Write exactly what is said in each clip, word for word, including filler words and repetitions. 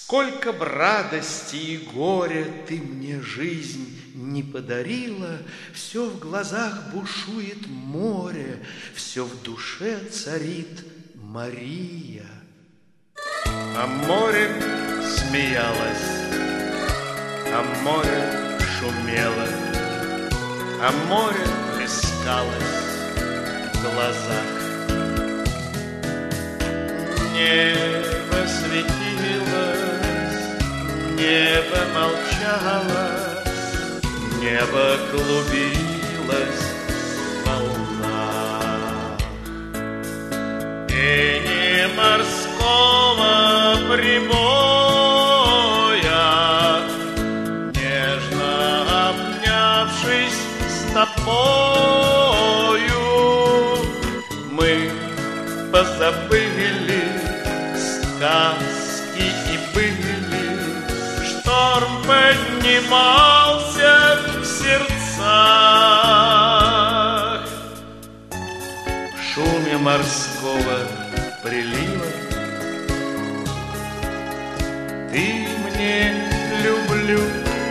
Сколько б радости и горя ты мне, жизнь, не подарила, все в глазах бушует море, все в душе царит Мария. А море смеялось, а море шумело, а море плескалось в глазах. Небо светилось, небо молчало, небо клубилось в волнах. И не морского прибоя, нежно обнявшись с тобою, мы позабыли сказки и были. Шторм поднимался в сердцах. В шуме морского прилива ты мне люблю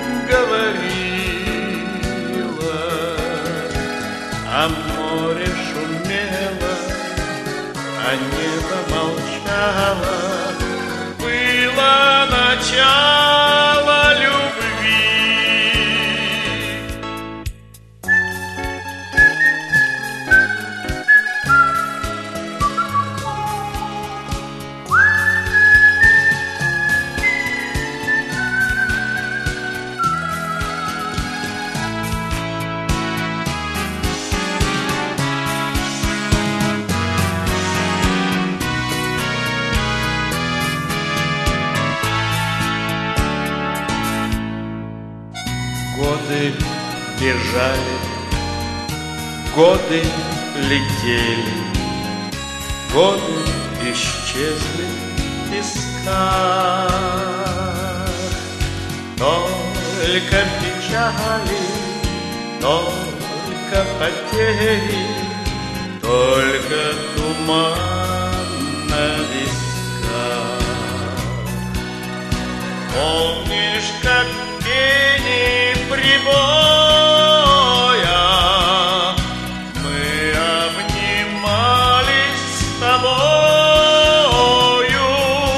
говорила, а море шумело, а небо молчало. Было начало любви. Годы бежали, годы летели, годы исчезли в песках. Только печали, только потери, только туман на висках. Помнишь, как пение прибоя мы обнимались с тобою,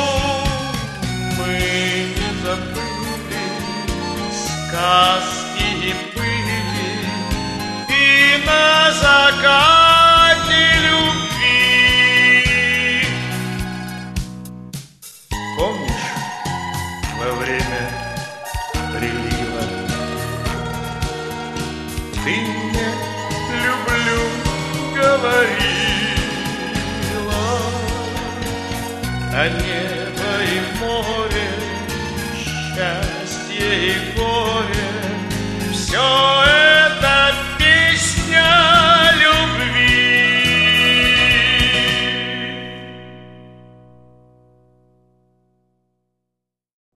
мы не забыли сказки и пыли и на закате любви. Помнишь, во время прилива ты мне люблю говорила, а небо и море, счастье и